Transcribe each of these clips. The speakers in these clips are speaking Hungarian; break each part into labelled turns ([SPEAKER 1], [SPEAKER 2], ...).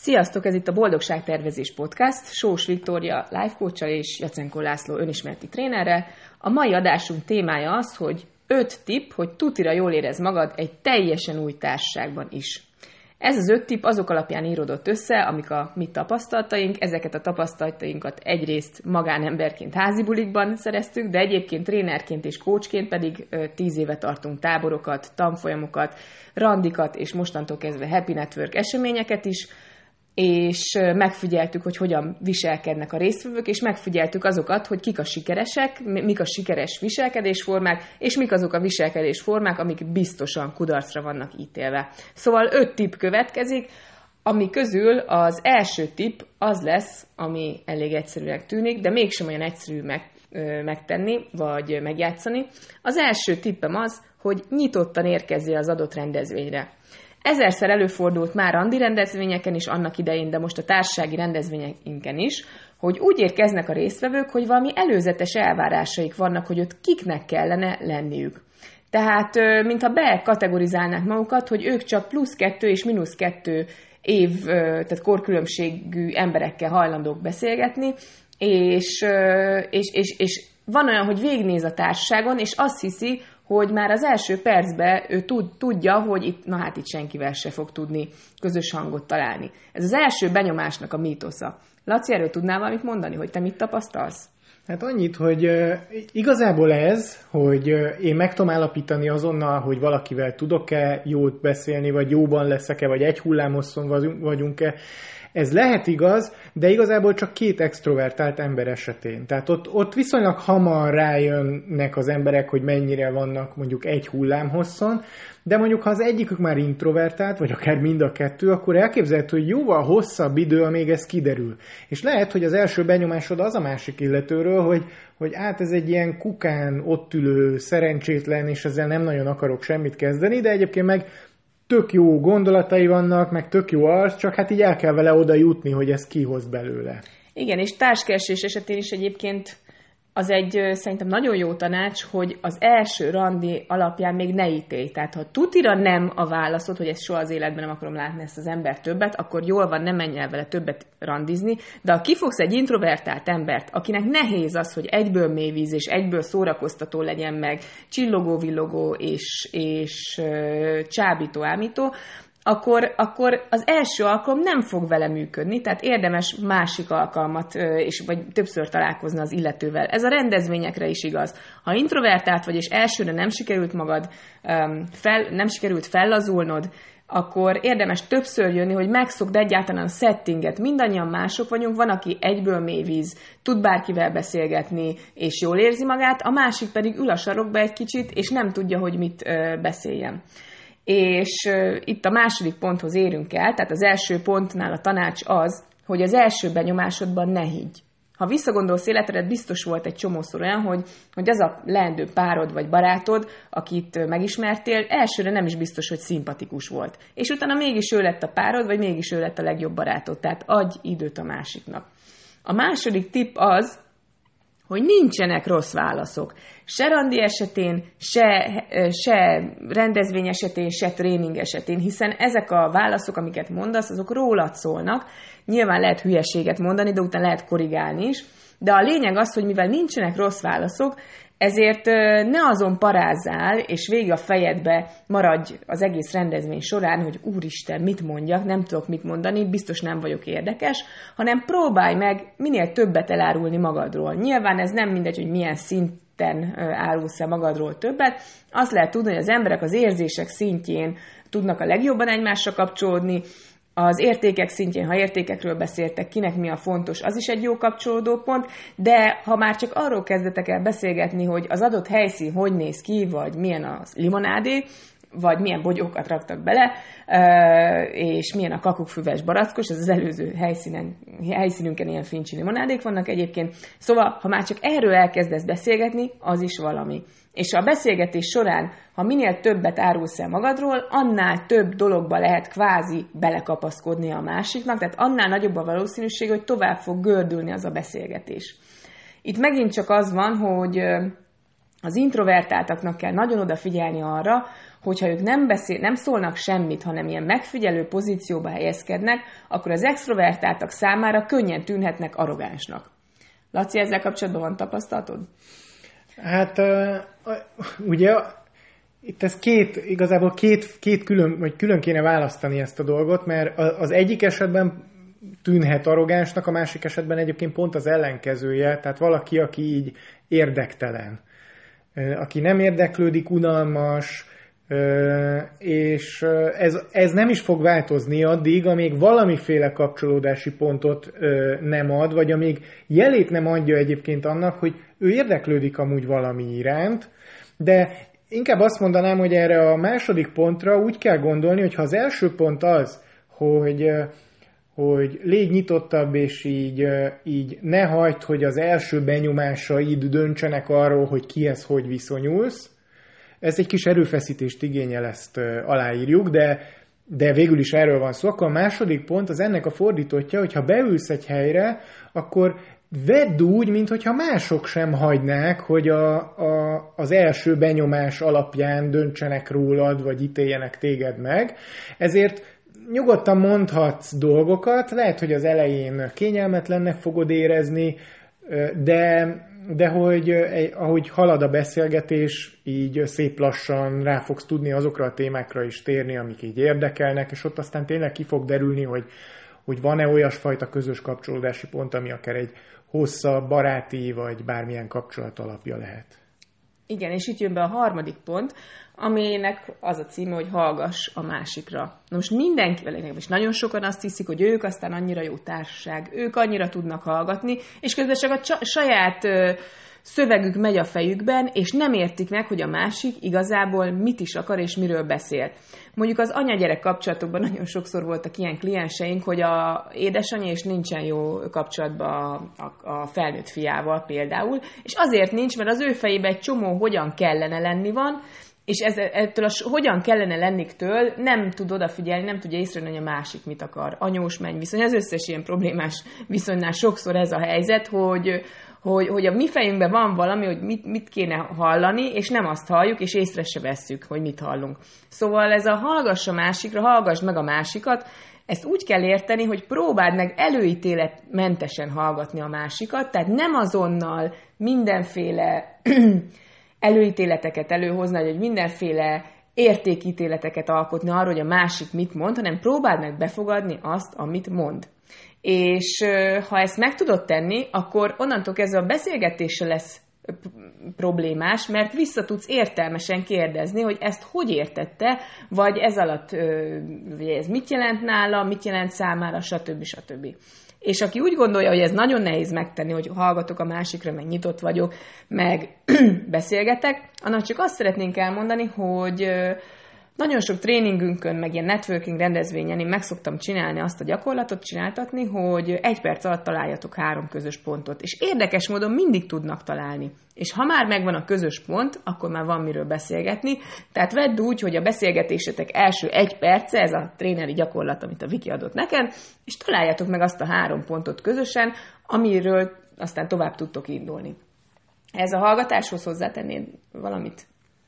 [SPEAKER 1] Sziasztok, ez itt a Boldogságtervezés Podcast, Sós Viktória life coach-al és Jacenko László önismereti trénerrel. A mai adásunk témája az, hogy 5 tipp, hogy tutira jól érezd magad egy teljesen új társaságban is. Ez az 5 tipp azok alapján íródott össze, amik a mi tapasztalataink. Ezeket a tapasztalatainkat egyrészt magánemberként házi bulikban szereztük, de egyébként trénerként és coachként pedig 10 éve tartunk táborokat, tanfolyamokat, randikat és mostantól kezdve Happy Network eseményeket is, és megfigyeltük, hogy hogyan viselkednek a résztvevők, és megfigyeltük azokat, hogy kik a sikeresek, mik a sikeres viselkedésformák, és mik azok a viselkedésformák, amik biztosan kudarcra vannak ítélve. Szóval 5 tipp következik, ami közül az első tipp az lesz, ami elég egyszerűnek tűnik, de mégsem olyan egyszerű megtenni, vagy megjátszani. Az első tippem az, hogy nyitottan érkezzél az adott rendezvényre. Ezerszer előfordult már randi rendezvényeken is annak idején, de most a társasági rendezvényeinken is, hogy úgy érkeznek a résztvevők, hogy valami előzetes elvárásaik vannak, hogy ott kiknek kellene lenniük. Tehát, mintha bekategorizálnák magukat, hogy ők csak +2 és -2 év, tehát korkülönbségű emberekkel hajlandók beszélgetni, és van olyan, hogy végignéz a társaságon, és azt hiszi, hogy már az első percben ő tudja, hogy itt senkivel se fog tudni közös hangot találni. Ez az első benyomásnak a mítosza. Laci, erről tudnál valamit mondani, hogy te mit tapasztalsz?
[SPEAKER 2] Hát annyit, hogy igazából ez, hogy én meg tudom állapítani azonnal, hogy valakivel tudok-e jót beszélni, vagy jóban leszek-e, vagy egy hullámhosszon vagyunk-e, ez lehet igaz, de igazából csak 2 extrovertált ember esetén. Tehát ott viszonylag hamar rájönnek az emberek, hogy mennyire vannak mondjuk egy hullámhosszon, de mondjuk ha az egyikük már introvertált, vagy akár mind a 2, akkor elképzelhető, hogy jóval hosszabb idő, amíg ez kiderül. És lehet, hogy az első benyomásod az a másik illetőről, hogy ez egy ilyen kukán ott ülő, szerencsétlen, és ezzel nem nagyon akarok semmit kezdeni, de egyébként meg tök jó gondolatai vannak, meg tök jó arc, csak hát így el kell vele oda jutni, hogy ez kihoz belőle.
[SPEAKER 1] Igen, és társkeresés esetén is egyébként az egy szerintem nagyon jó tanács, hogy az első randi alapján még ne ítélj. Tehát ha tutira nem a válaszod, hogy ezt soha az életben nem akarom látni ezt az ember többet, akkor jól van, nem menj el vele többet randizni, de ha kifogsz egy introvertált embert, akinek nehéz az, hogy egyből mélyvíz és egyből szórakoztató legyen meg, csillogó-villogó és csábító-ámító, akkor az első alkalom nem fog vele működni, tehát érdemes másik alkalmat, vagy többször találkozni az illetővel. Ez a rendezvényekre is igaz. Ha introvertált vagy, és elsőre nem sikerült nem sikerült fellazulnod, akkor érdemes többször jönni, hogy megszokd egyáltalán a settinget. Mindannyian mások vagyunk, van, aki egyből mélyvíz, tud bárkivel beszélgetni, és jól érzi magát, a másik pedig ül a sarokba egy kicsit, és nem tudja, hogy mit beszéljen. És itt a második ponthoz érünk el, tehát az első pontnál a tanács az, hogy az első benyomásodban ne higgy. Ha visszagondolsz életedet, biztos volt egy csomószor olyan, hogy az a leendő párod vagy barátod, akit megismertél, elsőre nem is biztos, hogy szimpatikus volt. És utána mégis ő lett a párod, vagy mégis ő lett a legjobb barátod. Tehát adj időt a másiknak. A második tipp az, hogy nincsenek rossz válaszok. Se randi esetén, se rendezvény esetén, se tréning esetén, hiszen ezek a válaszok, amiket mondasz, azok rólad szólnak. Nyilván lehet hülyeséget mondani, de utána lehet korrigálni is. De a lényeg az, hogy mivel nincsenek rossz válaszok, ezért ne azon parázzál, és végig a fejedbe maradj az egész rendezvény során, hogy úristen, mit mondjak, nem tudok mit mondani, biztos nem vagyok érdekes, hanem próbálj meg minél többet elárulni magadról. Nyilván ez nem mindegy, hogy milyen szinten árulsz-e magadról többet. Azt lehet tudni, hogy az emberek az érzések szintjén tudnak a legjobban egymásra kapcsolódni, az értékek szintjén, ha értékekről beszéltek, kinek mi a fontos, az is egy jó kapcsolódó pont, de ha már csak arról kezdetek el beszélgetni, hogy az adott helyszín hogy néz ki, vagy milyen a limonádé, vagy milyen bogyókat raktak bele, és milyen a kakukfüves barackos, ez az előző helyszínünken ilyen fincsi limonádék vannak egyébként. Szóval, ha már csak erről elkezdesz beszélgetni, az is valami. És a beszélgetés során, ha minél többet árulsz el magadról, annál több dologba lehet kvázi belekapaszkodni a másiknak, tehát annál nagyobb a valószínűség, hogy tovább fog gördülni az a beszélgetés. Itt megint csak az van, hogy az introvertáltaknak kell nagyon odafigyelni arra, hogyha ők nem szólnak semmit, hanem ilyen megfigyelő pozícióba helyezkednek, akkor az extrovertáltak számára könnyen tűnhetnek arrogánsnak. Laci, ezzel kapcsolatban van tapasztalatod?
[SPEAKER 2] Hát ugye itt ez igazából két külön, vagy külön kéne választani ezt a dolgot, mert az egyik esetben tűnhet arrogánsnak, a másik esetben egyébként pont az ellenkezője, tehát valaki, aki így érdektelen, aki nem érdeklődik, unalmas, és ez nem is fog változni addig, amíg valamiféle kapcsolódási pontot nem ad, vagy amíg jelét nem adja egyébként annak, hogy ő érdeklődik amúgy valami iránt, de inkább azt mondanám, hogy erre a második pontra úgy kell gondolni, hogy ha az első pont az, hogy légy nyitottabb, és így ne hagyd, hogy az első benyomásaid döntsenek arról, hogy kihez hogy viszonyulsz. Ez egy kis erőfeszítést igényel, ezt aláírjuk, de végül is erről van szó. Akkor a második pont az ennek a fordítottja, hogyha beülsz egy helyre, akkor vedd úgy, mintha mások sem hagynák, hogy az első benyomás alapján döntsenek rólad, vagy ítéljenek téged meg. Ezért nyugodtan mondhatsz dolgokat, lehet, hogy az elején kényelmetlennek fogod érezni, de hogy ahogy halad a beszélgetés, így szép lassan rá fogsz tudni azokra a témákra is térni, amik így érdekelnek, és ott aztán tényleg ki fog derülni, hogy van-e olyasfajta közös kapcsolódási pont, ami akár egy hosszabb, baráti, vagy bármilyen kapcsolat alapja lehet.
[SPEAKER 1] Igen, és itt jön be a harmadik pont, aminek az a címe, hogy hallgass a másikra. Most mindenkivel, és nagyon sokan azt hiszik, hogy ők aztán annyira jó társaság, ők annyira tudnak hallgatni, és közben csak a saját szövegük megy a fejükben, és nem értik meg, hogy a másik igazából mit is akar, és miről beszél. Mondjuk az anya-gyerek kapcsolatokban nagyon sokszor voltak ilyen klienseink, hogy a édesanyja és nincsen jó kapcsolatban a felnőtt fiával például, és azért nincs, mert az ő fejében egy csomó hogyan kellene lenni van, és ettől hogyan kellene lenniktől nem tud odafigyelni, nem tudja észrevenni, hogy a másik mit akar. Anyós-menny viszony, az összes ilyen problémás viszonynál sokszor ez a helyzet, hogy a mi fejünkben van valami, hogy mit kéne hallani, és nem azt halljuk, és észre se vesszük, hogy mit hallunk. Szóval ez a hallgass a másikra, hallgass meg a másikat, ezt úgy kell érteni, hogy próbáld meg előítéletmentesen hallgatni a másikat, tehát nem azonnal mindenféle előítéleteket előhozni, hogy mindenféle értékítéleteket alkotni arról, hogy a másik mit mond, hanem próbáld meg befogadni azt, amit mond. És ha ezt meg tudod tenni, akkor onnantól kezdve a beszélgetése lesz problémás, mert vissza tudsz értelmesen kérdezni, hogy ezt hogy értette, vagy ez alatt ez mit jelent nála, mit jelent számára, stb. És aki úgy gondolja, hogy ez nagyon nehéz megtenni, hogy hallgatok a másikra, meg nyitott vagyok, meg beszélgetek, annak csak azt szeretnénk elmondani, hogy nagyon sok tréningünkön, meg ilyen networking rendezvényen én meg szoktam csinálni azt a gyakorlatot, csináltatni, hogy 1 perc alatt találjatok 3 közös pontot. És érdekes módon mindig tudnak találni. És ha már megvan a közös pont, akkor már van miről beszélgetni. Tehát vedd úgy, hogy a beszélgetésetek első 1 perce, ez a tréneri gyakorlat, amit a Viki adott neked, és találjátok meg azt a 3 pontot közösen, amiről aztán tovább tudtok indulni. Ez a hallgatáshoz hozzátennéd valamit?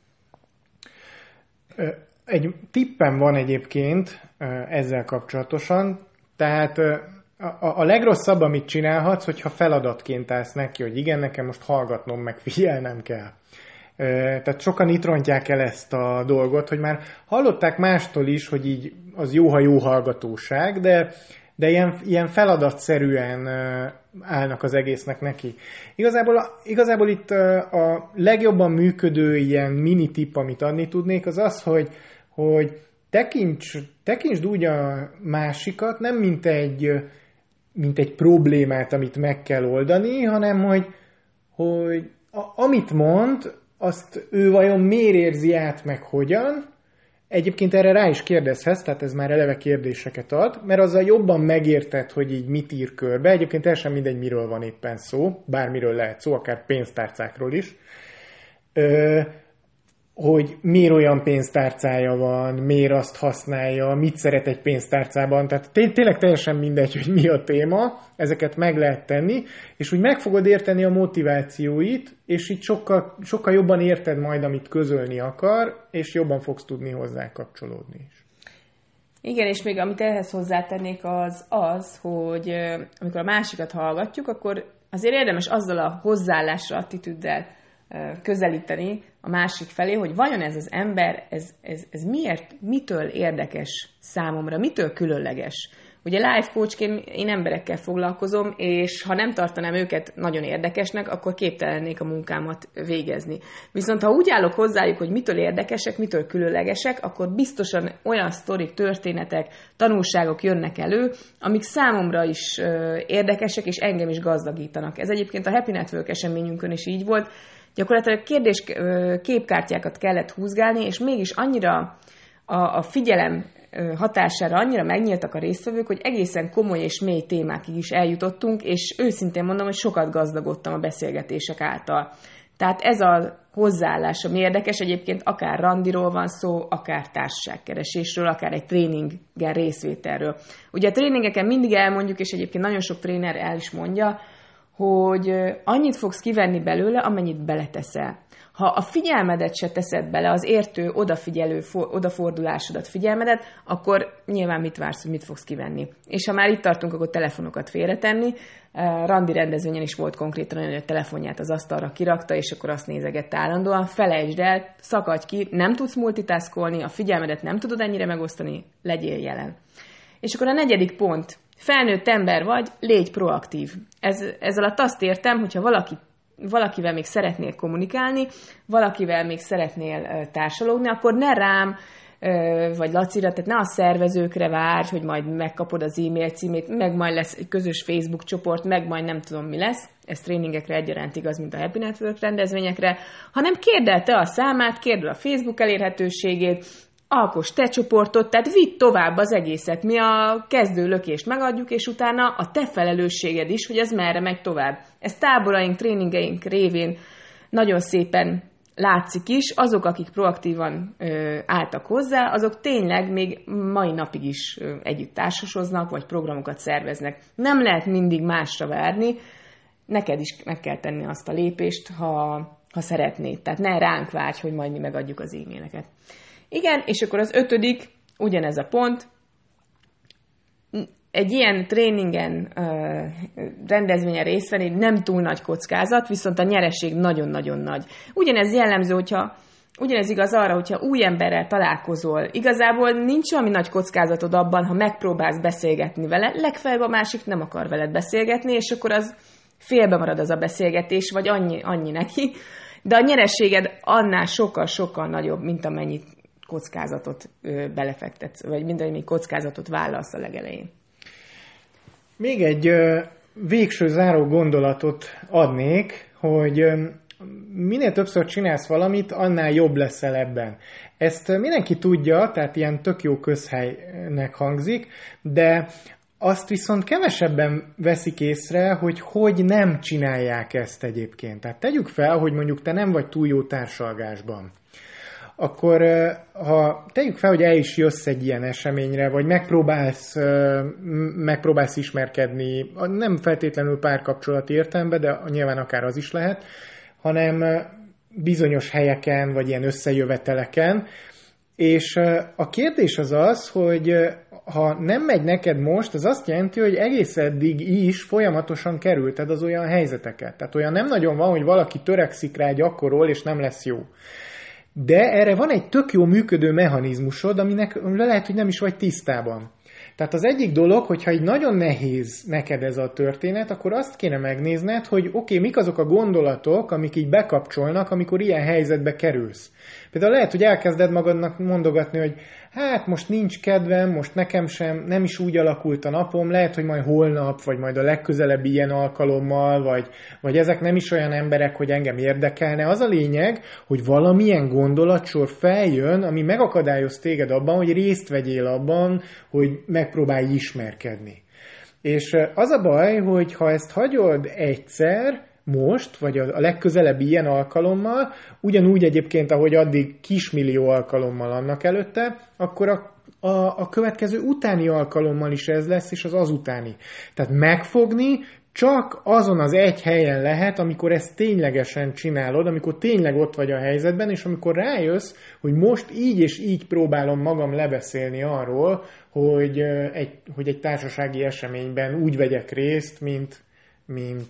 [SPEAKER 2] Egy tippem van egyébként ezzel kapcsolatosan, tehát a legrosszabb, amit csinálhatsz, hogyha feladatként állsz neki, hogy igen, nekem most hallgatnom, meg figyelnem kell. Tehát sokan itt rontják el ezt a dolgot, hogy már hallották mástól is, hogy így az jó, ha jó hallgatóság, de ilyen feladatszerűen állnak az egésznek neki. Igazából itt a legjobban működő ilyen mini tipp, amit adni tudnék, az az, hogy tekintsd úgy a másikat, nem mint egy problémát, amit meg kell oldani, hanem hogy amit mond, azt ő vajon miért érzi át, meg hogyan. Egyébként erre rá is kérdezhetsz, tehát ez már eleve kérdéseket ad, mert azzal jobban megérted, hogy így mit ír körbe. Egyébként teljesen mindegy, miről van éppen szó, bármiről lehet szó, akár pénztárcákról is. hogy miért olyan pénztárcája van, miért azt használja, mit szeret egy pénztárcában. Tehát tényleg teljesen mindegy, hogy mi a téma, ezeket meg lehet tenni, és úgy meg fogod érteni a motivációit, és így sokkal jobban érted majd, amit közölni akar, és jobban fogsz tudni hozzá kapcsolódni is.
[SPEAKER 1] Igen, és még amit ehhez hozzátennék az, hogy amikor a másikat hallgatjuk, akkor azért érdemes azzal a hozzáállásra, attitűddel közelíteni a másik felé, hogy vajon ez az ember, ez mitől érdekes számomra, mitől különleges. Ugye life coachként én emberekkel foglalkozom, és ha nem tartanám őket nagyon érdekesnek, akkor képtelen lennék a munkámat végezni. Viszont ha úgy állok hozzájuk, hogy mitől érdekesek, mitől különlegesek, akkor biztosan olyan sztorik, történetek, tanulságok jönnek elő, amik számomra is érdekesek, és engem is gazdagítanak. Ez egyébként a Happy Network eseményünkön is így volt. Gyakorlatilag képkártyákat kellett húzgálni, és mégis annyira a figyelem hatására annyira megnyíltak a résztvevők, hogy egészen komoly és mély témákig is eljutottunk, és őszintén mondom, hogy sokat gazdagodtam a beszélgetések által. Tehát ez a hozzáállás, ami érdekes, egyébként akár randiról van szó, akár társaságkeresésről, akár egy tréningen részvételről. Ugye a tréningeken mindig elmondjuk, és egyébként nagyon sok tréner el is mondja, hogy annyit fogsz kivenni belőle, amennyit beleteszel. Ha a figyelmedet se teszed bele, az értő, odafigyelő, odafordulásodat, figyelmedet, akkor nyilván mit vársz, hogy mit fogsz kivenni. És ha már itt tartunk, akkor telefonokat félretenni. Randi rendezvényen is volt konkrétan olyan, hogy a telefonját az asztalra kirakta, és akkor azt nézegette állandóan. Felejtsd el, szakadj ki, nem tudsz multitaskolni, a figyelmedet nem tudod ennyire megosztani, legyél jelen. És akkor a 4. pont. Felnőtt ember vagy, légy proaktív. Ez alatt azt értem, hogyha valakivel még szeretnél kommunikálni, valakivel még szeretnél társalogni, akkor ne rám, vagy Lacira, tehát ne a szervezőkre várj, hogy majd megkapod az e-mail címét, meg majd lesz egy közös Facebook csoport, meg majd nem tudom mi lesz, ez tréningekre egyaránt igaz, mint a Happy Network rendezvényekre, hanem kérd el te a számát, kérd el a Facebook elérhetőségét, alkoss te csoportot, tehát vidd tovább az egészet. Mi a kezdő lökést megadjuk, és utána a te felelősséged is, hogy ez merre megy tovább. Ez táboraink, tréningeink révén nagyon szépen látszik is. Azok, akik proaktívan álltak hozzá, azok tényleg még mai napig is együtt társasoznak, vagy programokat szerveznek. Nem lehet mindig másra várni, neked is meg kell tenni azt a lépést, ha szeretnéd. Tehát ne ránk várj, hogy majd mi megadjuk az e-maileket. Igen, és akkor az 5. ugyanez a pont. Egy ilyen tréningen, rendezvényen részt venni nem túl nagy kockázat, viszont a nyereség nagyon-nagyon nagy. Ugyanez jellemző, ugyanez igaz arra, hogyha új emberrel találkozol. Igazából nincs valami nagy kockázatod abban, ha megpróbálsz beszélgetni vele, legfeljebb a másik nem akar veled beszélgetni, és akkor az félbe marad az a beszélgetés, vagy annyi neki. De a nyereséged annál sokkal-sokkal nagyobb, mint amennyit kockázatot belefektetsz, vagy mindannyi kockázatot vállalsz a legelején.
[SPEAKER 2] Még egy végső záró gondolatot adnék, hogy minél többször csinálsz valamit, annál jobb leszel ebben. Ezt mindenki tudja, tehát ilyen tök jó közhelynek hangzik, de azt viszont kevesebben veszik észre, hogy nem csinálják ezt egyébként. Tehát tegyük fel, hogy mondjuk te nem vagy túl jó társalgásban. Akkor ha tegyük fel, hogy el is jössz egy ilyen eseményre, vagy megpróbálsz ismerkedni, nem feltétlenül párkapcsolati értelemben, de nyilván akár az is lehet, hanem bizonyos helyeken, vagy ilyen összejöveteleken. És a kérdés az, hogy ha nem megy neked most, az azt jelenti, hogy egész eddig is folyamatosan kerülted az olyan helyzeteket. Tehát olyan nem nagyon van, hogy valaki törekszik rá, gyakorol, és nem lesz jó. De erre van egy tök jó működő mechanizmusod, aminek lehet, hogy nem is vagy tisztában. Tehát az egyik dolog, hogyha így nagyon nehéz neked ez a történet, akkor azt kéne megnézned, hogy oké, mik azok a gondolatok, amik így bekapcsolnak, amikor ilyen helyzetbe kerülsz. Például lehet, hogy elkezded magadnak mondogatni, hogy hát most nincs kedvem, most nekem sem, nem is úgy alakult a napom, lehet, hogy majd holnap, vagy majd a legközelebbi ilyen alkalommal, vagy ezek nem is olyan emberek, hogy engem érdekelne. Az a lényeg, hogy valamilyen gondolatsor feljön, ami megakadályoz téged abban, hogy részt vegyél abban, hogy megpróbálj ismerkedni. És az a baj, hogy ha ezt hagyod egyszer, most, vagy a legközelebbi ilyen alkalommal, ugyanúgy egyébként, ahogy addig kismillió alkalommal annak előtte, akkor a következő utáni alkalommal is ez lesz, és az azutáni. Tehát megfogni csak azon az egy helyen lehet, amikor ezt ténylegesen csinálod, amikor tényleg ott vagy a helyzetben, és amikor rájössz, hogy most így és így próbálom magam lebeszélni arról, hogy egy társasági eseményben úgy vegyek részt, mint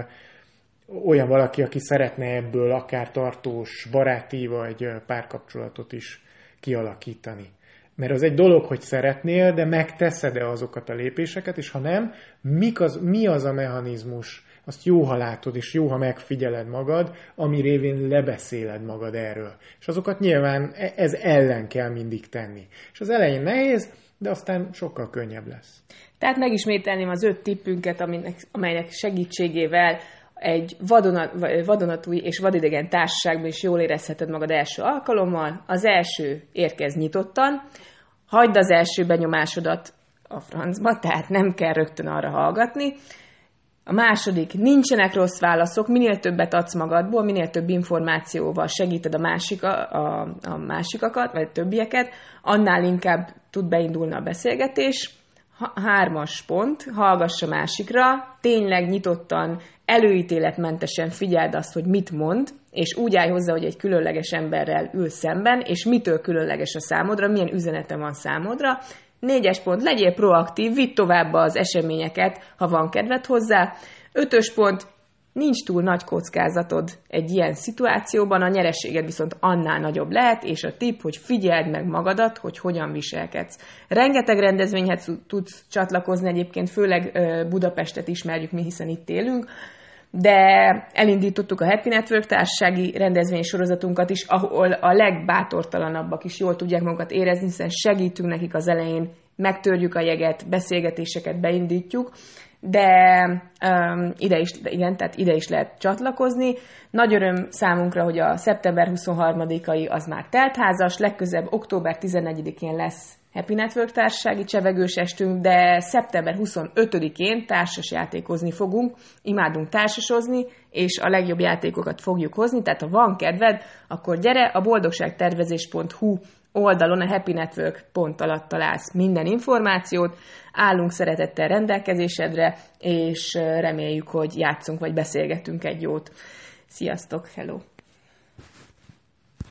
[SPEAKER 2] olyan valaki, aki szeretne ebből akár tartós baráti vagy párkapcsolatot is kialakítani. Mert az egy dolog, hogy szeretnél, de megteszed-e azokat a lépéseket, és ha nem, mi az a mechanizmus, azt jó, ha látod, és jó, ha megfigyeled magad, ami révén lebeszéled magad erről. És azokat nyilván ez ellen kell mindig tenni. És az elején nehéz, de aztán sokkal könnyebb lesz.
[SPEAKER 1] Tehát megismételném az 5 tippünket, amelynek segítségével egy vadonatúj és vadidegen társaságban is jól érezheted magad első alkalommal. Az első, érkezz nyitottan, hagyd az első benyomásodat a francba, tehát nem kell rögtön arra hallgatni. A második, nincsenek rossz válaszok, minél többet adsz magadból, minél több információval segíted a másikakat, vagy a többieket, annál inkább tud beindulni a beszélgetés. 3. pont, hallgass a másikra, tényleg nyitottan, előítéletmentesen figyeld azt, hogy mit mond, és úgy állj hozzá, hogy egy különleges emberrel ül szemben, és mitől különleges a számodra, milyen üzenete van számodra. 4. pont, legyél proaktív, vidd tovább az eseményeket, ha van kedved hozzá. 5. pont, nincs túl nagy kockázatod egy ilyen szituációban, a nyereséged viszont annál nagyobb lehet, és a tipp, hogy figyeld meg magadat, hogy hogyan viselkedsz. Rengeteg rendezvényhez tudsz csatlakozni, egyébként főleg Budapestet ismerjük mi, hiszen itt élünk, de elindítottuk a Happy Network társasági rendezvénysorozatunkat is, ahol a legbátortalanabbak is jól tudják magukat érezni, hiszen segítünk nekik az elején, megtörjük a jeget, beszélgetéseket beindítjuk, de ide is lehet csatlakozni. Nagy öröm számunkra, hogy a szeptember 23-ai az már teltházas, legközebb október 14-én lesz Happy Network társasági csevegős estünk, de szeptember 25-én társasjátékozni fogunk, imádunk társasozni, és a legjobb játékokat fogjuk hozni, tehát ha van kedved, akkor gyere, a boldogságtervezés.hu oldalon a Happy Network pont alatt találsz minden információt, állunk szeretettel rendelkezésedre, és reméljük, hogy játszunk vagy beszélgetünk egy jót. Sziasztok, hello!